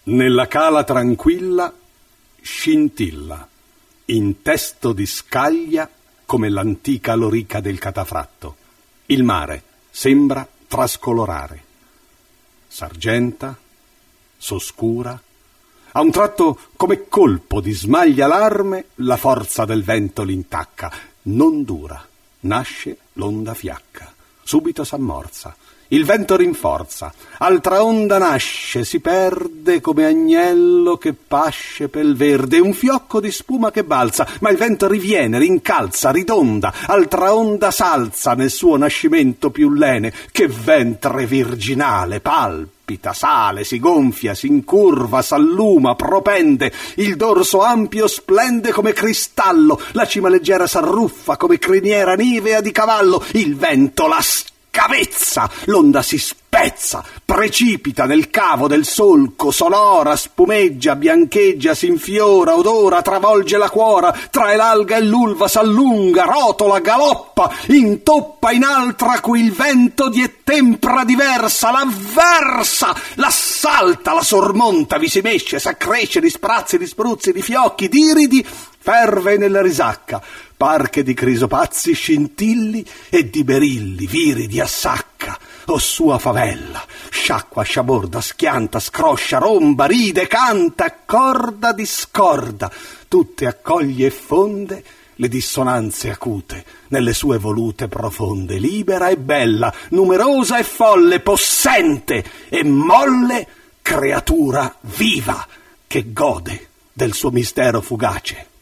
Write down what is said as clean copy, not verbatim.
Nella cala tranquilla scintilla, in testo di scaglia come l'antica lorica del catafratto. Il mare sembra trascolorare. S'argenta, s'oscura. A un tratto, come colpo di smaglia alarme, la forza del vento l'intacca. Non dura, nasce l'onda fiacca. Subito s'ammorza. Il vento rinforza, altra onda nasce, si perde come agnello che pasce pel verde, un fiocco di spuma che balza, ma il vento riviene, rincalza, ridonda, altra onda s'alza nel suo nascimento più lene, che ventre virginale, palpita, sale, si gonfia, si incurva, s'alluma, propende, il dorso ampio splende come cristallo, la cima leggera s'arruffa come criniera nivea di cavallo, il vento la cavezza, l'onda si spezza, precipita nel cavo del solco, sonora, spumeggia, biancheggia, s'infiora, odora, travolge la cuora, trae l'alga e l'ulva, s'allunga, rotola, galoppa, intoppa in altra cui il vento di e tempra diversa, l'avversa, l'assalta, la sormonta, vi si mesce, s'accresce di sprazzi, di spruzzi, di fiocchi, d'iridi, ferve nella risacca, par che di crisopazzi scintilli e di berilli viridi assacca. O sua favella, sciacqua, sciaborda, schianta, scroscia, romba, ride, canta, accorda, discorda, tutte accoglie e fonde le dissonanze acute nelle sue volute profonde, libera e bella, numerosa e folle, possente e molle, creatura viva che gode del suo mistero fugace.